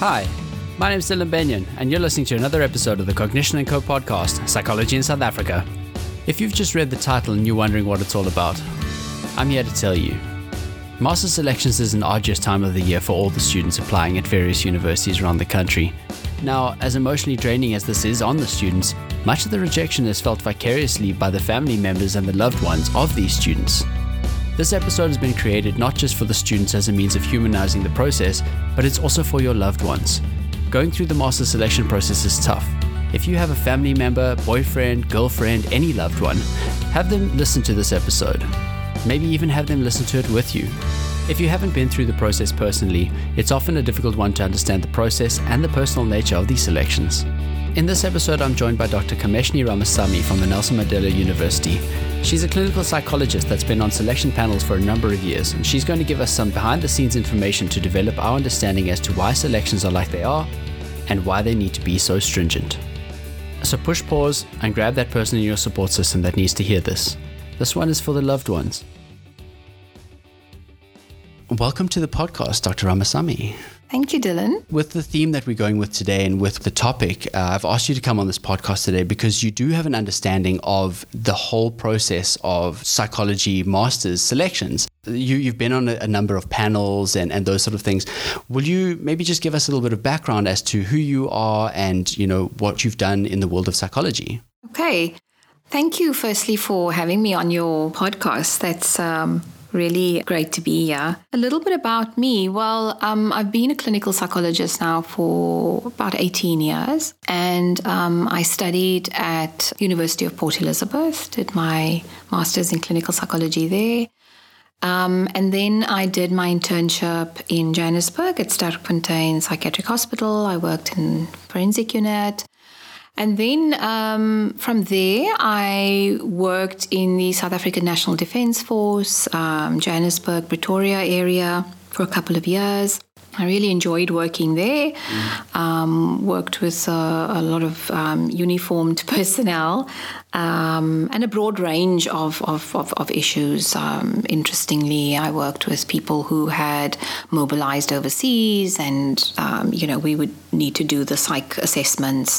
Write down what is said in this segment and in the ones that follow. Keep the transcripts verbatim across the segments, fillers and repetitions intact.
Hi, my name is Dylan Benyon, and you're listening to another episode of the Cognition and Co podcast, Psychology in South Africa. If you've just read the title and you're wondering what it's all about, I'm here to tell you. Master Selections is an arduous time of the year for all the students applying at various universities around the country. Now, as emotionally draining as this is on the students, much of the rejection is felt vicariously by the family members and the loved ones of these students. This episode has been created not just for the students as a means of humanizing the process, but it's also for your loved ones. Going through the master selection process is tough. If you have a family member, boyfriend, girlfriend, any loved one, have them listen to this episode. Maybe even have them listen to it with you. If you haven't been through the process personally, it's often a difficult one to understand the process and the personal nature of these selections. In this episode, I'm joined by Doctor Kameshni Ramasamy from the Nelson Mandela University. She's a clinical psychologist that's been on selection panels for a number of years, and she's going to give us some behind-the-scenes information to develop our understanding as to why selections are like they are and why they need to be so stringent. So push pause and grab that person in your support system that needs to hear this. This one is for the loved ones. Welcome to the podcast, Doctor Ramasamy. Thank you, Dylan. With the theme that we're going with today and with the topic, uh, I've asked you to come on this podcast today because you do have an understanding of the whole process of psychology masters selections. You, you've been on a, a number of panels and, and those sort of things. Will you maybe just give us a little bit of background as to who you are and, you know, what you've done in the world of psychology? Okay. Thank you, firstly, for having me on your podcast. That's um, really great to be here. A little bit about me. Well, um, I've been a clinical psychologist now for about eighteen years, and um, I studied at University of Port Elizabeth, did my master's in clinical psychology there. Um, and then I did my internship in Johannesburg at Sterkfontein Psychiatric Hospital. I worked in forensic unit. And then um, from there, I worked in the South African National Defence Force, um, Johannesburg, Pretoria area for a couple of years. I really enjoyed working there, mm. um, worked with uh, a lot of um, uniformed personnel um, and a broad range of, of, of, of issues. Um, interestingly, I worked with people who had mobilized overseas and, um, you know, we would need to do the psych assessments.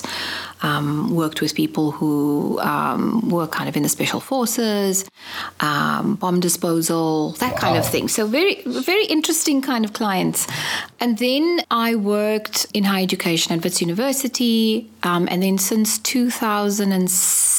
Um, worked with people who um, were kind of in the special forces, um, bomb disposal, that wow. kind of thing. So very, very interesting kind of clients. And then I worked in higher education at Wits University. Um, and then since two thousand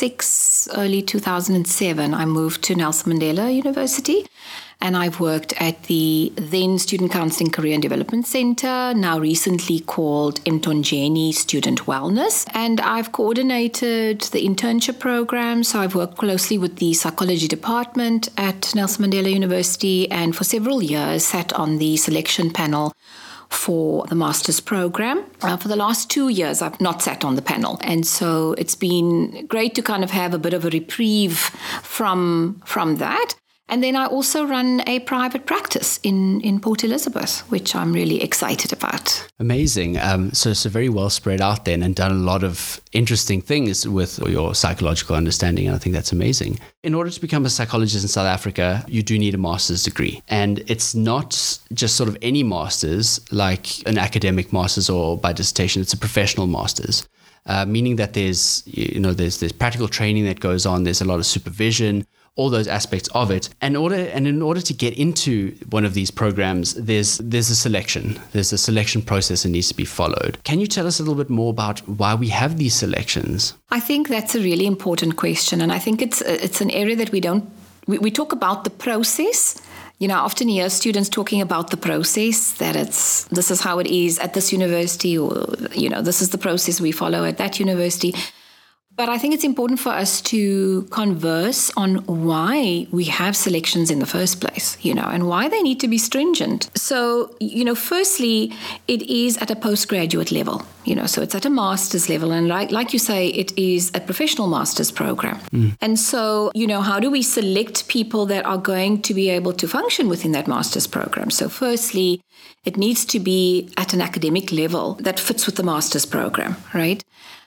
six, early two thousand seven, I moved to Nelson Mandela University. And I've worked at the then Student Counselling Career and Development Center, now recently called Mtonjeni Student Wellness. And I've coordinated the internship program. So I've worked closely with the psychology department at Nelson Mandela University and for several years sat on the selection panel for the master's program. Uh, for the last two years, I've not sat on the panel. And so it's been great to kind of have a bit of a reprieve from, from that. And then I also run a private practice in, in Port Elizabeth, which I'm really excited about. Amazing. Um, so so very well spread out then and done a lot of interesting things with your psychological understanding. And I think that's amazing. In order to become a psychologist in South Africa, you do need a master's degree. And it's not just sort of any master's like an academic master's or by dissertation. It's a professional master's. Uh, meaning that there's, you know, there's there's practical training that goes on. There's a lot of supervision, all those aspects of it. And in order and in order to get into one of these programs, there's there's a selection. There's a selection process that needs to be followed. Can you tell us a little bit more about why we have these selections? I think that's a really important question, and I think it's it's an area that we don't we, we talk about the process. You know, I often hear students talking about the process, that it's, this is how it is at this university, or, you know, this is the process we follow at that university. But I think it's important for us to converse on why we have selections in the first place, you know, and why they need to be stringent. So, you know, firstly, it is at a postgraduate level, you know, so it's at a master's level. And like, like you say, it is a professional master's program. Mm. And so, you know, how do we select people that are going to be able to function within that master's program? So firstly, it needs to be at an academic level that fits with the master's program, right?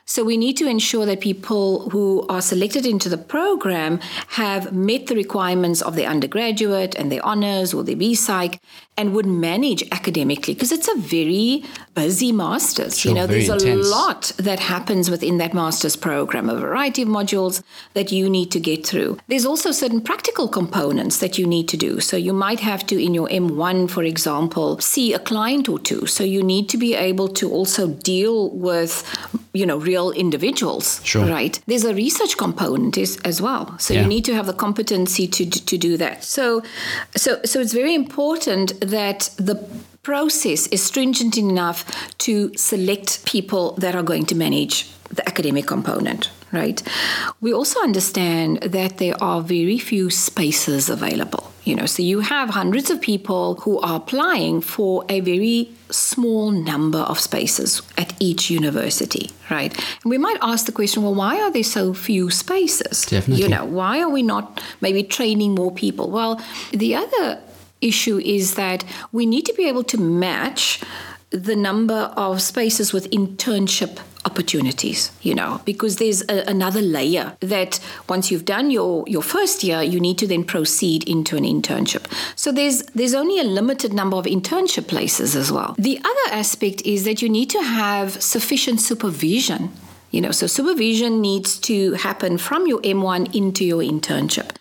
So we need to ensure that people who are selected into the program have met the requirements of their undergraduate and their honors or their B Psych and would manage academically, because it's a very busy master's. Sure, you know, very there's intense. a lot that happens within that master's program, a variety of modules that you need to get through. There's also certain practical components that you need to do. So you might have to, in your M one, for example, see a client or two. So you need to be able to also deal with, you know, real individuals, Sure. right? There's a research component is, as well. So Yeah. you need to have the competency to to do that. So, so, so it's very important that the process is stringent enough to select people that are going to manage the academic component, right? We also understand that there are very few spaces available. You know, so you have hundreds of people who are applying for a very small number of spaces at each university, right? And we might ask the question, well, why are there so few spaces? Definitely. You know, why are we not maybe training more people? Well, the other issue is that we need to be able to match the number of spaces with internship opportunities, you know, because there's a, another layer that once you've done your, your first year, you need to then proceed into an internship. So there's there's only a limited number of internship places as well. The other aspect is that you need to have sufficient supervision. You know, so supervision needs to happen from your M one into your internship.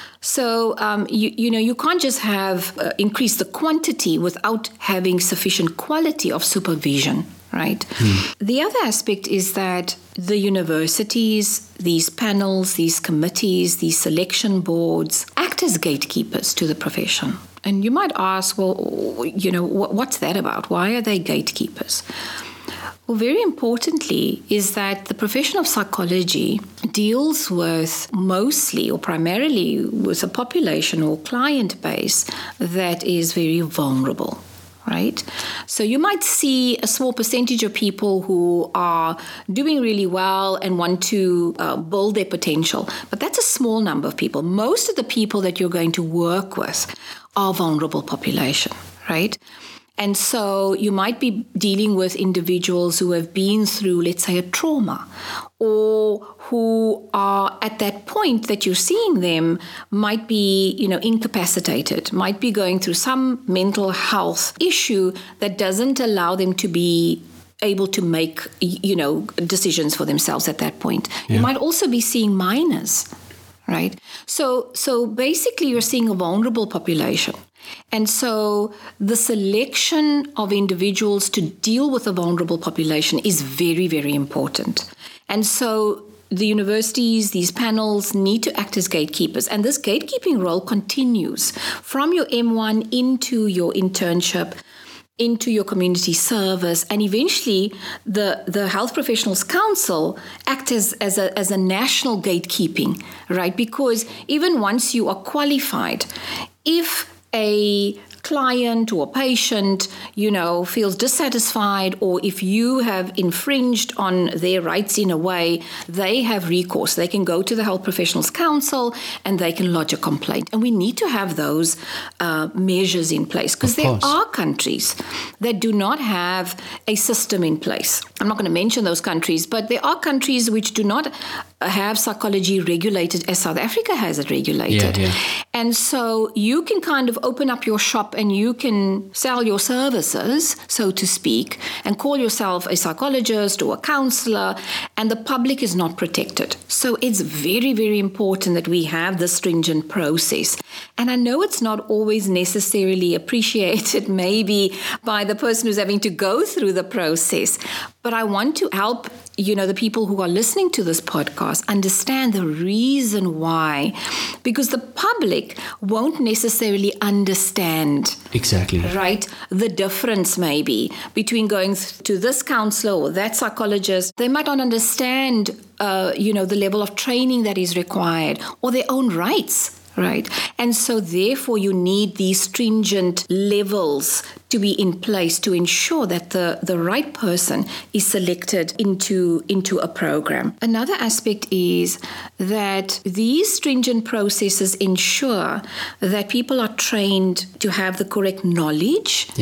So, um, you, you know, you can't just have uh, increase the quantity without having sufficient quality of supervision, right? Hmm. The other aspect is that the universities, these panels, these committees, these selection boards act as gatekeepers to the profession. And you might ask, well, you know, what's that about? Why are they gatekeepers? Well, very importantly is that the profession of psychology deals with mostly or primarily with a population or client base that is very vulnerable, right? So you might see a small percentage of people who are doing really well and want to uh, build their potential, but that's a small number of people. Most of the people that you're going to work with are vulnerable population, right? And so you might be dealing with individuals who have been through, let's say, a trauma, or who are at that point that you're seeing them might be, you know, incapacitated, might be going through some mental health issue that doesn't allow them to be able to make, you know, decisions for themselves at that point. Yeah. You might also be seeing minors, right? So, so basically you're seeing a vulnerable population. And so the selection of individuals to deal with a vulnerable population is very, very important. And so the universities, these panels need to act as gatekeepers. And this gatekeeping role continues from your M one into your internship, into your community service, and eventually the, the Health Professionals Council act as, as, a, as a national gatekeeping, right? Because even once you are qualified, if a client or patient, you know, feels dissatisfied, or if you have infringed on their rights in a way, they have recourse. They can go to the Health Professionals Council and they can lodge a complaint. And we need to have those uh, measures in place, because there are countries that do not have a system in place. I'm not going to mention those countries, but there are countries which do not have psychology regulated as South Africa has it regulated. Yeah, yeah. And so you can kind of open up your shop and you can sell your services, so to speak, and call yourself a psychologist or a counselor, and the public is not protected. So it's very, very important that we have this stringent process. And I know it's not always necessarily appreciated maybe by the person who's having to go through the process, but I want to help, you know, the people who are listening to this podcast understand the reason why, because the public won't necessarily understand. Exactly. Right? The difference maybe between going to this counselor or that psychologist. They might not understand, uh, you know, the level of training that is required or their own rights. Right. And so therefore you need these stringent levels to be in place to ensure that the, the right person is selected into, into a program. Another aspect is that these stringent processes ensure that people are trained to have the correct knowledge. Yeah.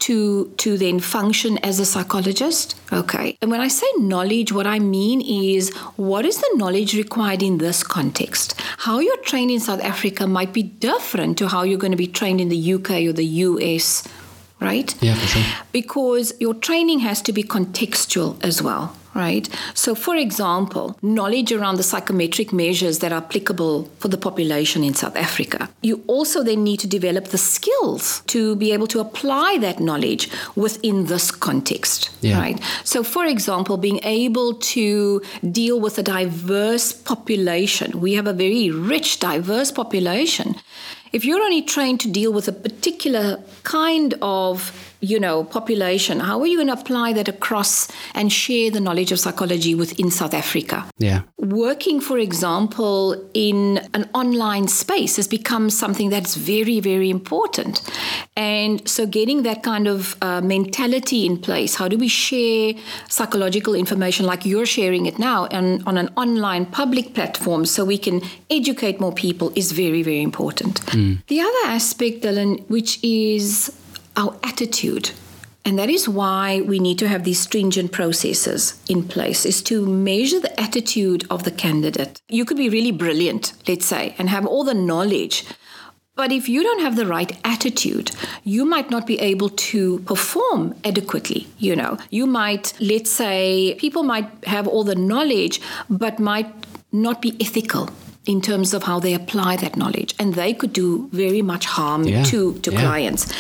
to, to then function as a psychologist. Okay. And when I say knowledge, what I mean is what is the knowledge required in this context? How you're trained in South Africa might be different to how you're going to be trained in the U K or the U S, right? Yeah, for sure. Because your training has to be contextual as well. Right? So, for example, knowledge around the psychometric measures that are applicable for the population in South Africa. You also then need to develop the skills to be able to apply that knowledge within this context. Yeah. Right? So, for example, being able to deal with a diverse population. We have a very rich, diverse population. If you're only trained to deal with a particular kind of, you know, population, how are you going to apply that across and share the knowledge of psychology within South Africa? Yeah. Working, for example, in an online space has become something that's very, very important. And so getting that kind of uh, mentality in place, how do we share psychological information like you're sharing it now and on an online public platform so we can educate more people is very, very important. Mm. The other aspect, Dylan, which is our attitude, and that is why we need to have these stringent processes in place, is to measure the attitude of the candidate. You could be really brilliant, let's say, and have all the knowledge, but if you don't have the right attitude, you might not be able to perform adequately. You know, you might, let's say, people might have all the knowledge, but might not be ethical in terms of how they apply that knowledge, and they could do very much harm yeah. to, to yeah. clients.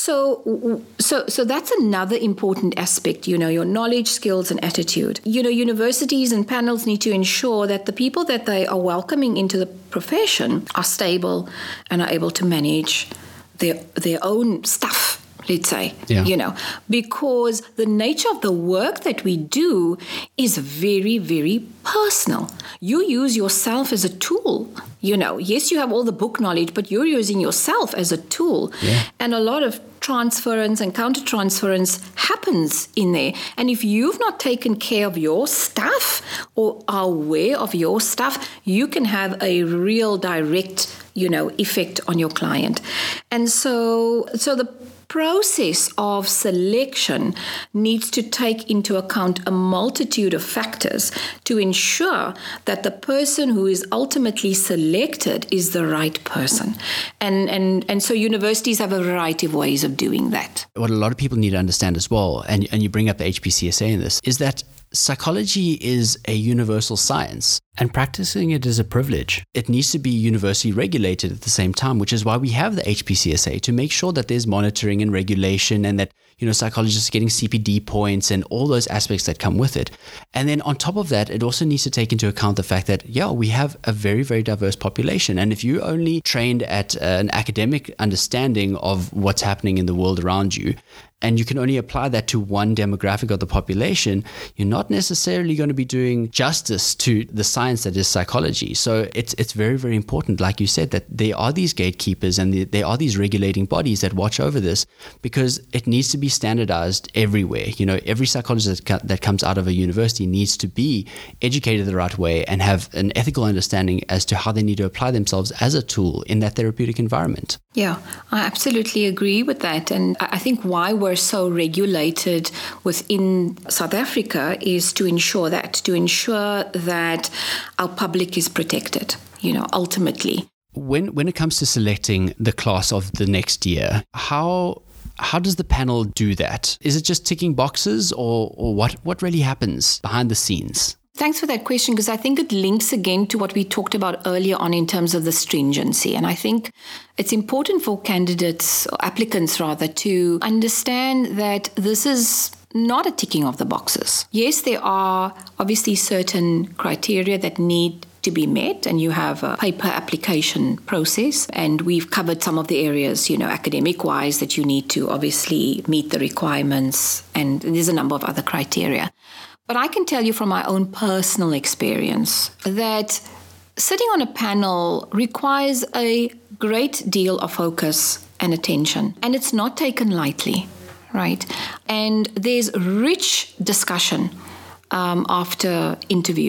So, so, so that's another important aspect, you know, your knowledge, skills, and attitude. You know, universities and panels need to ensure that the people that they are welcoming into the profession are stable and are able to manage their their own stuff. Let's say, yeah. you know, because the nature of the work that we do is very, very personal. You use yourself as a tool. You know, yes, you have all the book knowledge, but you're using yourself as a tool. Yeah. And a lot of transference and counter-transference happens in there. And if you've not taken care of your stuff or are aware of your stuff, you can have a real direct, you know, effect on your client. And so, so the process of selection needs to take into account a multitude of factors to ensure that the person who is ultimately selected is the right person. And, and, and so universities have a variety of ways of doing that. What a lot of people need to understand as well, and, and you bring up the H P C S A in this, is that psychology is a universal science, and practicing it is a privilege. It needs to be universally regulated at the same time, which is why we have the H P C S A, to make sure that there's monitoring and regulation, and that, you know, psychologists are getting C P D points and all those aspects that come with it. And then on top of that, it also needs to take into account the fact that, yeah, we have a very, very diverse population. And if you're only trained at uh, an academic understanding of what's happening in the world around you, and you can only apply that to one demographic of the population, you're not necessarily going to be doing justice to the science that is psychology. So it's it's very, very important, like you said, that there are these gatekeepers and there are these regulating bodies that watch over this, because it needs to be standardized everywhere. You know, every psychologist that, that comes out of a university needs to be educated the right way and have an ethical understanding as to how they need to apply themselves as a tool in that therapeutic environment. Yeah, I absolutely agree with that. And I think why we're so regulated within South Africa is to ensure that, to ensure that our public is protected, you know, ultimately. When when it comes to selecting the class of the next year, how how does the panel do that? Is it just ticking boxes, or, or what, what really happens behind the scenes? Thanks for that question, because I think it links again to what we talked about earlier on in terms of the stringency. And I think it's important for candidates, or applicants rather, to understand that this is not a ticking of the boxes. Yes, there are obviously certain criteria that need to be met, and you have a paper application process, and we've covered some of the areas, you know, academic wise, that you need to obviously meet the requirements, and there's a number of other criteria. But I can tell you from my own personal experience that sitting on a panel requires a great deal of focus and attention, and it's not taken lightly, right? And there's rich discussion um, after interviews,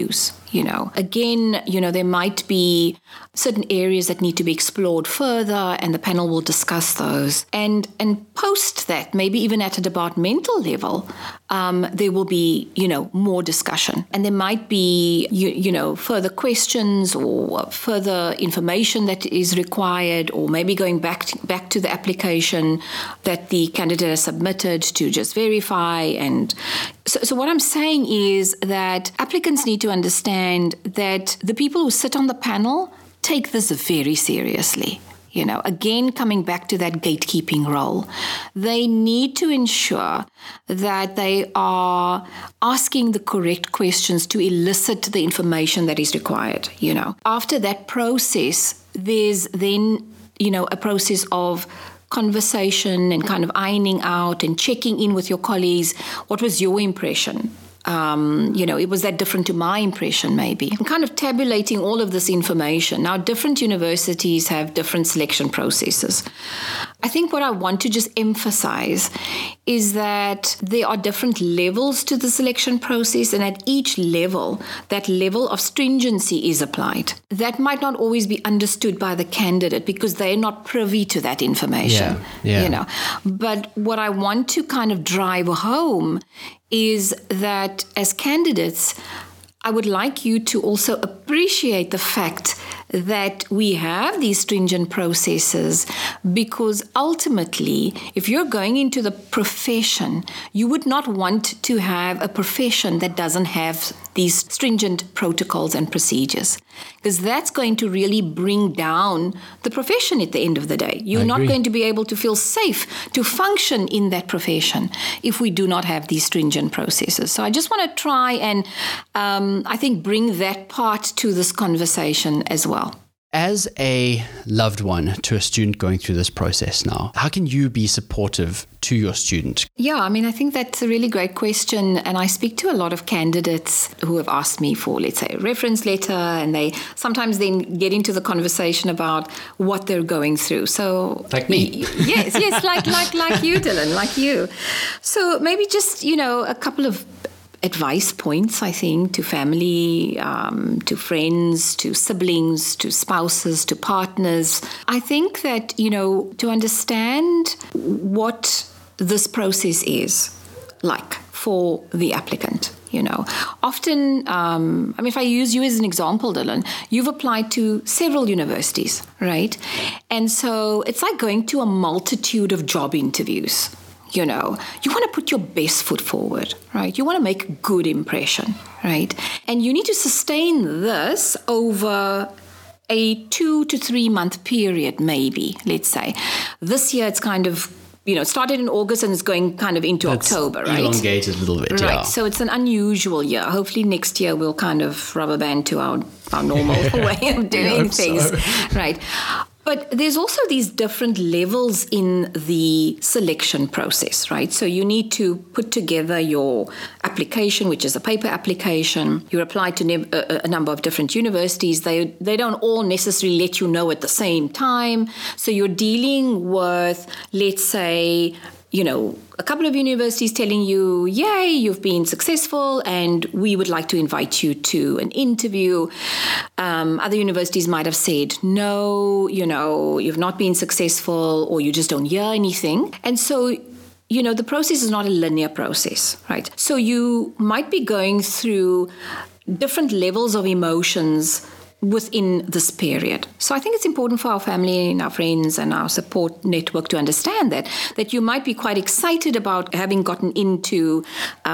You know, again, you know, there might be certain areas that need to be explored further, and the panel will discuss those. And and post that, maybe even at a departmental level, um, there will be, you know, more discussion. And there might be, you, you know, further questions or further information that is required, or maybe going back to, back to the application that the candidate has submitted to just verify. And so, so what I'm saying is that applicants need to understand that the people who sit on the panel take this very seriously. You know, again, coming back to that gatekeeping role, they need to ensure that they are asking the correct questions to elicit the information that is required. You know, after that process, there's then, you know, a process of conversation and kind of ironing out and checking in with your colleagues. What was your impression? Um, you know, it was that different to my impression, maybe. And kind of tabulating all of this information. Now, different universities have different selection processes. I think what I want to just emphasize is that there are different levels to the selection process, and at each level, that level of stringency is applied. That might not always be understood by the candidate because they're not privy to that information. Yeah, yeah. You know, but what I want to kind of drive home is that as candidates, I would like you to also appreciate the fact that we have these stringent processes, because ultimately, if you're going into the profession, you would not want to have a profession that doesn't have these stringent protocols and procedures, because that's going to really bring down the profession at the end of the day. You're not going to be able to feel safe to function in that profession if we do not have these stringent processes. So I just want to try and, um, I think, bring that part to this conversation as well. As a loved one to a student going through this process now, how can you be supportive to your student? Yeah, I mean, I think that's a really great question. And I speak to a lot of candidates who have asked me for, let's say, a reference letter, and they sometimes then get into the conversation about what they're going through. So, like me. Yes, yes, like like like you, Dylan, like you. So maybe just, you know, a couple of advice points, I think, to family, um, to friends, to siblings, to spouses, to partners. I think that, you know, to understand what this process is like for the applicant. You know, often, um, I mean, if I use you as an example, Dylan, you've applied to several universities, right? And so it's like going to a multitude of job interviews. You know, you want to put your best foot forward, right? You want to make a good impression, right? And you need to sustain this over a two to three month period, maybe, let's say. This year, it's kind of, you know, it started in August and it's going kind of into That's October, right? Elongated a little bit, right. Yeah. So it's an unusual year. Hopefully next year we'll kind of rubber band to our, our normal way of doing things, so. Right? But there's also these different levels in the selection process, right? So you need to put together your application, which is a paper application. You apply to ne- a, a number of different universities. They they don't all necessarily let you know at the same time. So you're dealing with, let's say, you know, a couple of universities telling you, yay, you've been successful and we would like to invite you to an interview. Um, other universities might have said, no, you know, you've not been successful, or you just don't hear anything. And so, you know, the process is not a linear process, right? So you might be going through different levels of emotions within this period. So I think it's important for our family and our friends and our support network to understand that, that you might be quite excited about having gotten into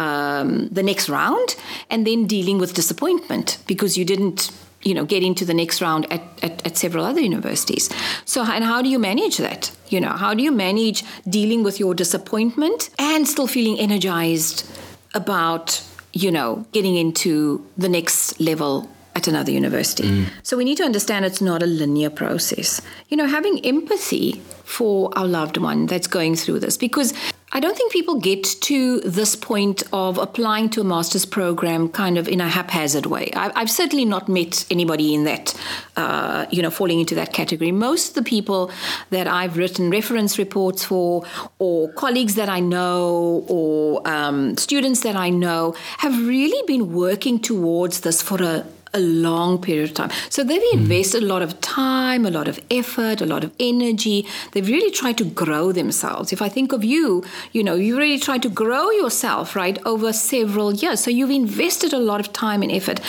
um, the next round, and then dealing with disappointment because you didn't, you know, get into the next round at, at, at several other universities. So, and how do you manage that? You know, how do you manage dealing with your disappointment and still feeling energized about, you know, getting into the next level at another university? Mm. So we need to understand it's not a linear process. You know, having empathy for our loved one that's going through this, because I don't think people get to this point of applying to a master's program kind of in a haphazard way. I, I've certainly not met anybody in that, uh, you know, falling into that category. Most of the people that I've written reference reports for, or colleagues that I know, or um, students that I know, have really been working towards this for a a long period of time. So they've invested a lot of time, a lot of effort, a lot of energy. They've really tried to grow themselves. If I think of you, you know, you really tried to grow yourself, right, over several years. So you've invested a lot of time and effort.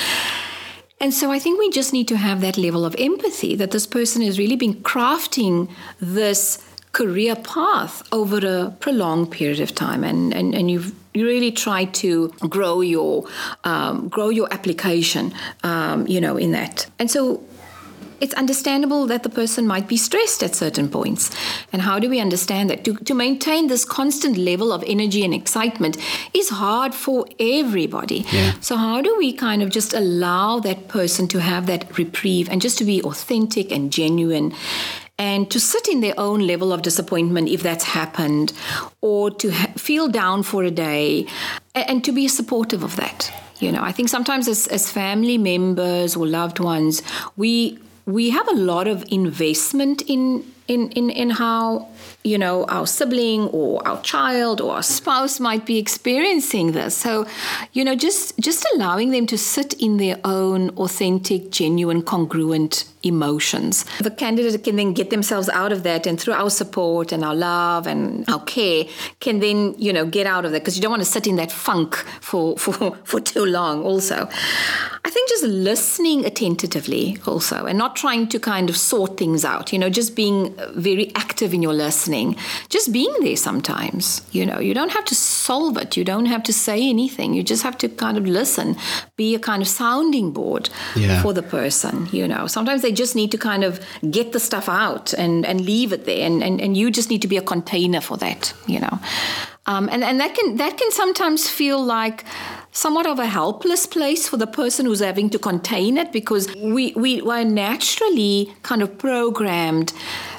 And so I think we just need to have that level of empathy that this person has really been crafting this career path over a prolonged period of time. And, and, and you've you really try to grow your um, grow your application, um, you know, in that. And so it's understandable that the person might be stressed at certain points. And how do we understand that? To, to maintain this constant level of energy and excitement is hard for everybody. Yeah. So how do we kind of just allow that person to have that reprieve and just to be authentic and genuine, and to sit in their own level of disappointment if that's happened, or to ha- feel down for a day, and, and to be supportive of that. You know, I think sometimes as, as family members or loved ones, we we have a lot of investment in in in, in how, you know, our sibling or our child or our spouse might be experiencing this. So, you know, just just allowing them to sit in their own authentic, genuine, congruent emotions. The candidate can then get themselves out of that, and through our support and our love and our care can then, you know, get out of that, because you don't want to sit in that funk for, for, for too long also. I think just listening attentively also, and not trying to kind of sort things out, you know, just being very active in your listening, just being there sometimes, you know, you don't have to solve it. You don't have to say anything. You just have to kind of listen, be a kind of sounding board yeah. for the person, you know. Sometimes they just need to kind of get the stuff out and, and leave it there. And, and, and you just need to be a container for that, you know. Um, and, and that can that can sometimes feel like somewhat of a helpless place for the person who's having to contain it, because we, we were naturally kind of programmed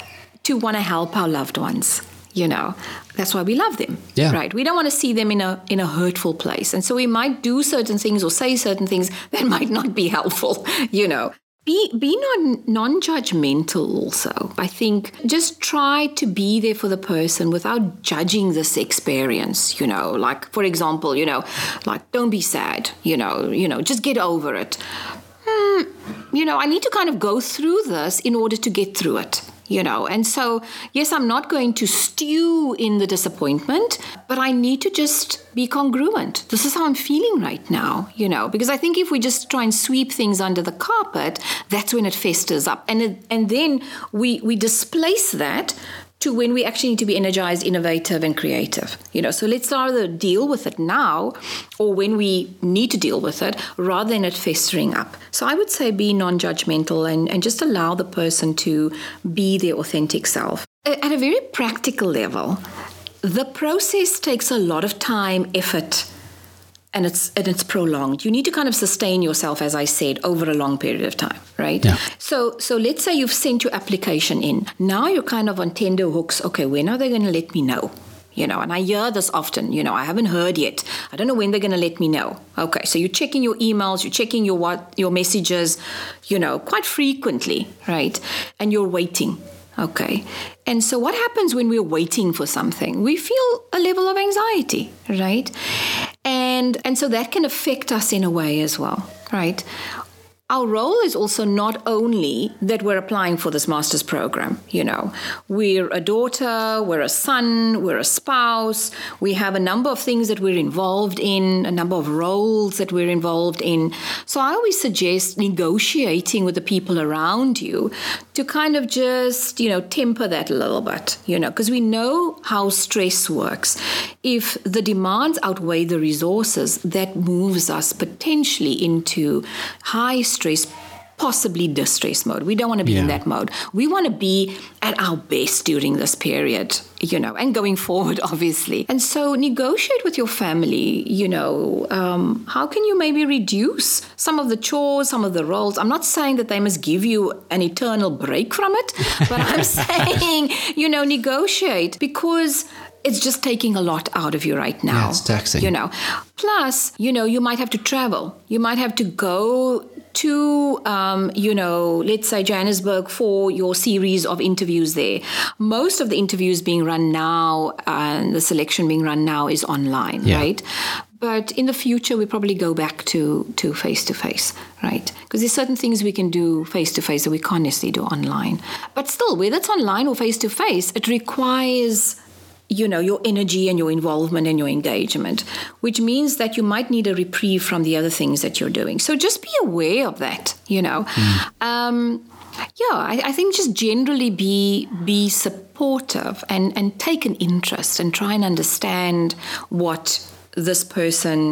to want to help our loved ones. You know, that's why we love them, yeah. right? We don't want to see them in a in a hurtful place. And so we might do certain things or say certain things that might not be helpful, you know. Be be non, non-judgmental also. I think just try to be there for the person without judging this experience, you know. Like, for example, you know, like, don't be sad, you know, you know, just get over it. Hmm, you know, I need to kind of go through this in order to get through it. You know, and so, yes, I'm not going to stew in the disappointment, but I need to just be congruent. This is how I'm feeling right now, you know, because I think if we just try and sweep things under the carpet, that's when it festers up. And it, and then we we displace that to when we actually need to be energized, innovative, and creative. You know, so let's either deal with it now or when we need to deal with it, rather than it festering up. So I would say be non-judgmental and, and just allow the person to be their authentic self. At a very practical level, the process takes a lot of time, effort, and it's and it's prolonged. You need to kind of sustain yourself, as I said, over a long period of time, right? Yeah. So so let's say you've sent your application in. Now you're kind of on tender hooks. Okay, when are they going to let me know? You know, and I hear this often, you know, I haven't heard yet. I don't know when they're going to let me know. Okay, so you're checking your emails, you're checking your what your messages, you know, quite frequently, right? And you're waiting. Okay. And so what happens when we're waiting for something? We feel a level of anxiety, right? And and so that can affect us in a way as well, right? Our role is also not only that we're applying for this master's program, you know, we're a daughter, we're a son, we're a spouse, we have a number of things that we're involved in, a number of roles that we're involved in. So I always suggest negotiating with the people around you to kind of just, you know, temper that a little bit, you know, because we know how stress works. If the demands outweigh the resources, that moves us potentially into high stress stress, possibly distress mode. We don't want to be yeah. in that mode. We want to be at our best during this period, you know, and going forward, obviously. And so negotiate with your family, you know, um, how can you maybe reduce some of the chores, some of the roles? I'm not saying that they must give you an eternal break from it, but I'm saying, you know, negotiate, because it's just taking a lot out of you right now. Yeah, it's taxing. You know, plus, you know, you might have to travel. You might have to go to, um, you know, let's say Johannesburg for your series of interviews there. Most of the interviews being run now and the selection being run now is online, yeah. right? But in the future, we probably go back to, to face-to-face, right? Because there's certain things we can do face-to-face that we can't necessarily do online. But still, whether it's online or face-to-face, it requires, you know, your energy and your involvement and your engagement, which means that you might need a reprieve from the other things that you're doing. So just be aware of that, you know. Mm. Um, yeah, I, I think just generally be be supportive and, and take an interest and try and understand what this person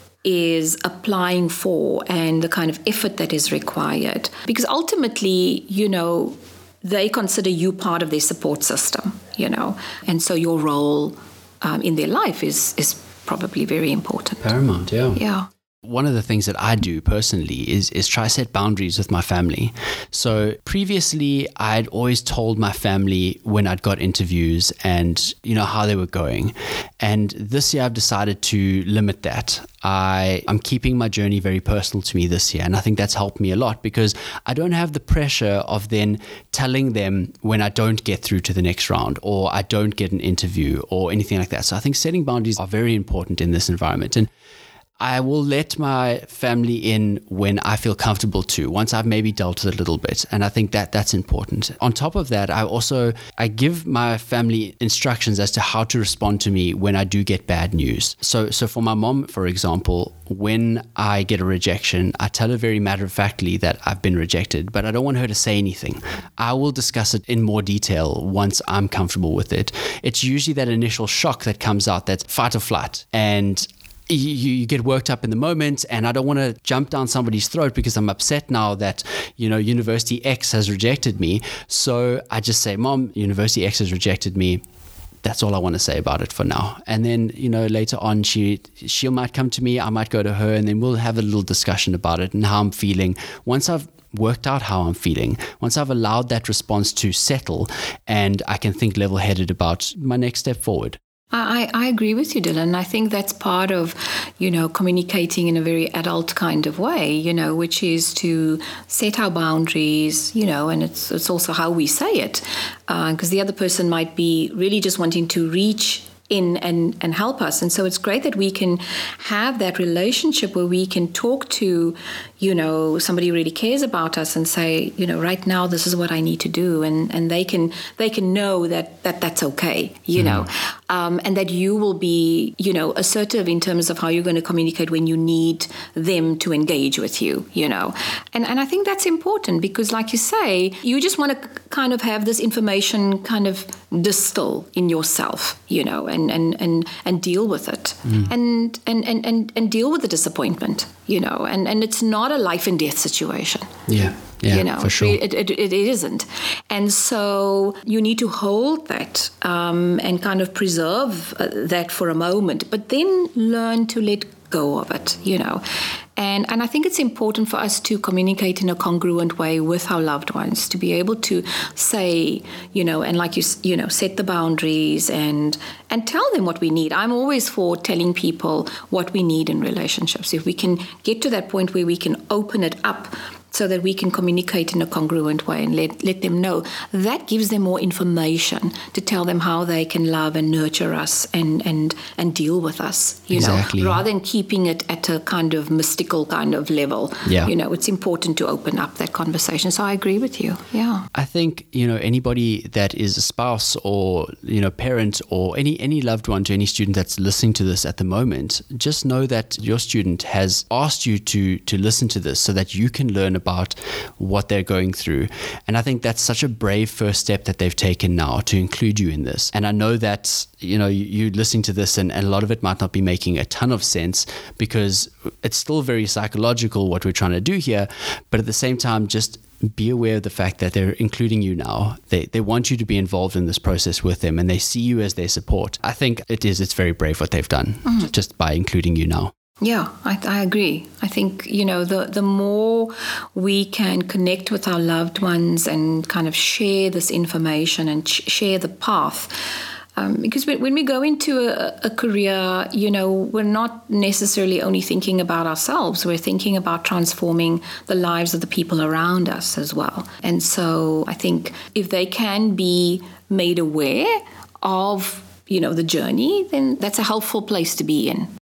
is applying for and the kind of effort that is required. Because ultimately, you know, they consider you part of their support system, you know, and so your role um, in their life is is probably very important. Paramount, yeah. Yeah. One of the things that I do personally is is try to set boundaries with my family. So previously, I'd always told my family when I'd got interviews and, you know, how they were going. And this year, I've decided to limit that. I, I'm keeping my journey very personal to me this year. And I think that's helped me a lot because I don't have the pressure of then telling them when I don't get through to the next round or I don't get an interview or anything like that. So I think setting boundaries are very important in this environment. And I will let my family in when I feel comfortable to, once I've maybe dealt with it a little bit. And I think that that's important. On top of that, I also, I give my family instructions as to how to respond to me when I do get bad news. So, so for my mom, for example, when I get a rejection, I tell her very matter-of-factly that I've been rejected, but I don't want her to say anything. I will discuss it in more detail once I'm comfortable with it. It's usually that initial shock that comes out, that's fight or flight. And You, you get worked up in the moment, and I don't want to jump down somebody's throat because I'm upset now that, you know, University X has rejected me. So I just say, Mom, University X has rejected me. That's all I want to say about it for now. And then, you know, later on, she she might come to me, I might go to her, and then we'll have a little discussion about it and how I'm feeling. Once I've worked out how I'm feeling, once I've allowed that response to settle, and I can think level-headed about my next step forward. I, I agree with you, Dylan. I think that's part of, you know, communicating in a very adult kind of way, you know, which is to set our boundaries, you know, and it's it's also how we say it, because uh, the other person might be really just wanting to reach in and, and help us. And so it's great that we can have that relationship where we can talk to, you know, somebody who really cares about us and say, you know, right now this is what I need to do. And, and they can they can know that, that that's okay, you mm. know, um, and that you will be, you know, assertive in terms of how you're going to communicate when you need them to engage with you, you know. And, and I think that's important because, like you say, you just want to kind of have this information kind of distill in yourself, you know, and and and, and deal with it mm. and, and, and, and, and deal with the disappointment, you know, and, and it's not a life and death situation. Yeah, yeah, you know, for sure. It, it, it isn't. And so you need to hold that um, and kind of preserve uh, that for a moment, but then learn to let go of it, you know. And and I think it's important for us to communicate in a congruent way with our loved ones, to be able to say, you know, and like you, you know, set the boundaries and and tell them what we need. I'm always for telling people what we need in relationships. If we can get to that point where we can open it up so that we can communicate in a congruent way and let, let them know, that gives them more information to tell them how they can love and nurture us and and, and deal with us, you exactly. know, rather than keeping it at a kind of mystical kind of level. Yeah. You know, it's important to open up that conversation. So I agree with you. Yeah. I think, you know, anybody that is a spouse or, you know, parent or any, any loved one to any student that's listening to this at the moment, just know that your student has asked you to to listen to this so that you can learn about what they're going through. And I think that's such a brave first step that they've taken now to include you in this. And I know that, you know, you, you listening to this and, and a lot of it might not be making a ton of sense because it's still very psychological what we're trying to do here. But at the same time, just be aware of the fact that they're including you now. They they want you to be involved in this process with them and they see you as their support. I think it is, it's very brave what they've done mm. just by including you now. Yeah, I, I agree. I think, you know, the, the more we can connect with our loved ones and kind of share this information and sh- share the path, um, because when, when we go into a, a career, you know, we're not necessarily only thinking about ourselves. We're thinking about transforming the lives of the people around us as well. And so I think if they can be made aware of, you know, the journey, then that's a helpful place to be in.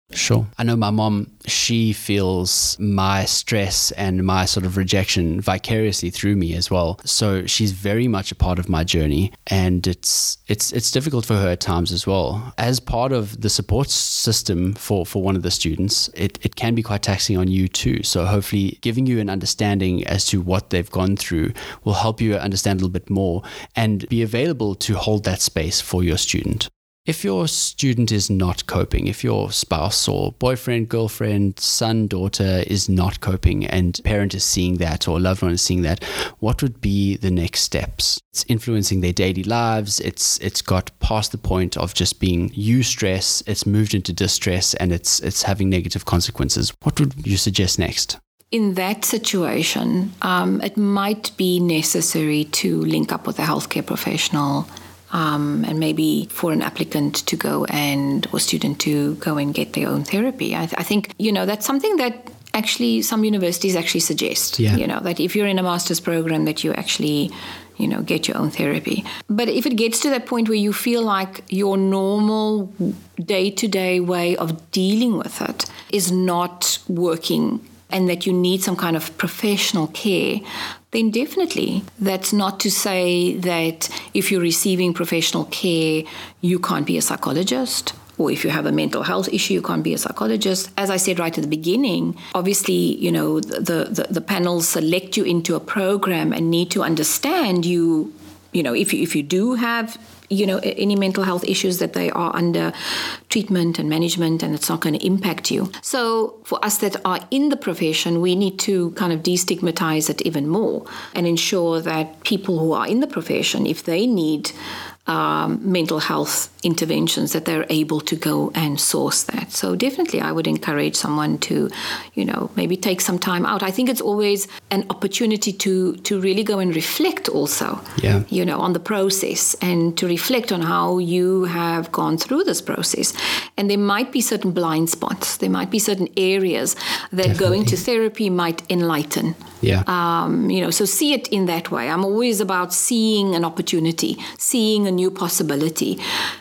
Sure. I know my mom, she feels my stress and my sort of rejection vicariously through me as well. So she's very much a part of my journey, and it's it's it's difficult for her at times as well. As part of the support system for, for one of the students, it, it can be quite taxing on you too. So hopefully giving you an understanding as to what they've gone through will help you understand a little bit more and be available to hold that space for your student. If your student is not coping, if your spouse or boyfriend, girlfriend, son, daughter is not coping and parent is seeing that or loved one is seeing that, what would be the next steps? It's influencing their daily lives. It's it's got past the point of just being eustress. It's moved into distress, and it's it's having negative consequences. What would you suggest next? In that situation, um, it might be necessary to link up with a healthcare professional. Um, and maybe for an applicant to go and, or student to go and get their own therapy. I, th- I think, you know, that's something that actually some universities actually suggest, yeah. you know, that if you're in a master's program that you actually, you know, get your own therapy. But if it gets to that point where you feel like your normal day-to-day way of dealing with it is not working and that you need some kind of professional care, then definitely that's not to say that if you're receiving professional care, you can't be a psychologist, or if you have a mental health issue, you can't be a psychologist. As I said right at the beginning, obviously, you know, the, the, the panels select you into a program and need to understand you, you know, if you, if you do have you know, any mental health issues, that they are under treatment and management and it's not going to impact you. So for us that are in the profession, we need to kind of destigmatize it even more and ensure that people who are in the profession, if they need um, mental health interventions, that they're able to go and source that. So definitely I would encourage someone to, you know, maybe take some time out. I think it's always an opportunity to to really go and reflect also, yeah. you know, on the process and to reflect on how you have gone through this process. And there might be certain blind spots. There might be certain areas that definitely. Going to therapy might enlighten. Yeah. Um, you know, so see it in that way. I'm always about seeing an opportunity, seeing a new possibility.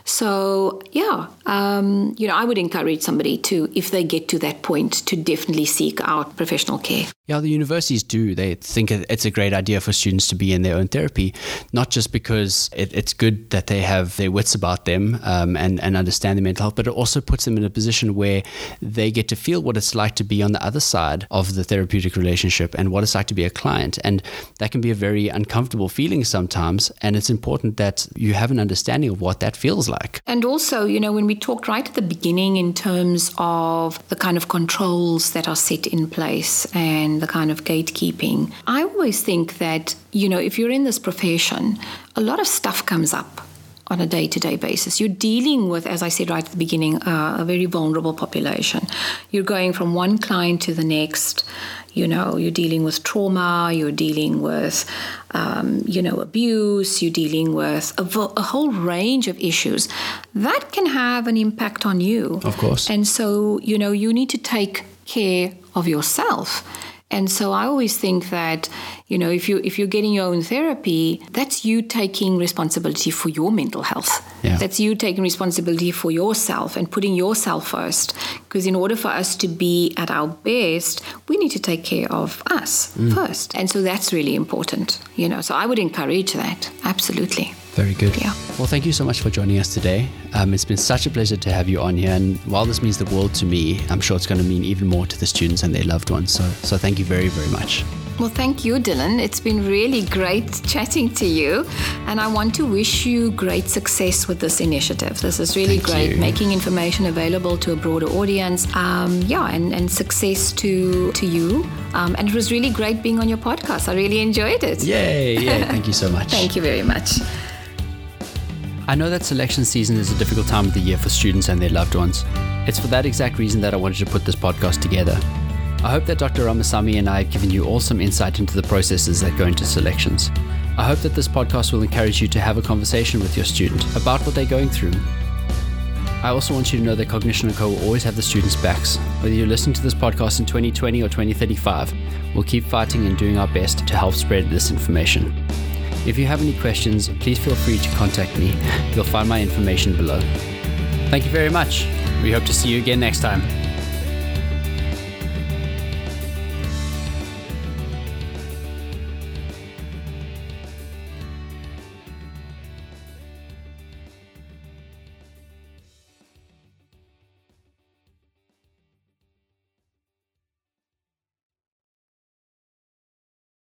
So, yeah, um, you know, I would encourage somebody to, if they get to that point, to definitely seek out professional care. Yeah, the universities do. They think it's a great idea for students to be in their own therapy, not just because it, it's good that they have their wits about them um, and, and understand their mental health, but it also puts them in a position where they get to feel what it's like to be on the other side of the therapeutic relationship and what it's like to be a client. And that can be a very uncomfortable feeling sometimes. And it's important that you have an understanding of what that feels like. And also, you know, when we talked right at the beginning in terms of the kind of controls that are set in place and the kind of gatekeeping, I always think that, you know, if you're in this profession, a lot of stuff comes up on a day-to-day basis. You're dealing with, as I said right at the beginning, uh, a very vulnerable population. You're going from one client to the next. You know, you're dealing with trauma, you're dealing with, um, you know, abuse, you're dealing with a, vo- a whole range of issues that can have an impact on you. Of course. And so, you know, you need to take care of yourself. And so I always think that, you know, if you if you're getting your own therapy, that's you taking responsibility for your mental health. Yeah. That's you taking responsibility for yourself and putting yourself first. Because in order for us to be at our best, we need to take care of us mm. first. And so that's really important, you know. So I would encourage that. Absolutely. Very good. Yeah. Well, thank you so much for joining us today. Um, it's been such a pleasure to have you on here. And while this means the world to me, I'm sure it's going to mean even more to the students and their loved ones. So, so thank you very, very much. Well, thank you, Dylan. It's been really great chatting to you. And I want to wish you great success with this initiative. This is really thank great, you. Making information available to a broader audience. Um, yeah, and, and success to, to you. Um, and it was really great being on your podcast. I really enjoyed it. Yay, yay. Thank you so much. Thank you very much. I know that selection season is a difficult time of the year for students and their loved ones. It's for that exact reason that I wanted to put this podcast together. I hope that Doctor Ramasamy and I have given you all some insight into the processes that go into selections. I hope that this podcast will encourage you to have a conversation with your student about what they're going through. I also want you to know that Cognition and Co will always have the students' backs. Whether you're listening to this podcast in twenty twenty or twenty thirty-five, we'll keep fighting and doing our best to help spread this information. If you have any questions, please feel free to contact me. You'll find my information below. Thank you very much. We hope to see you again next time.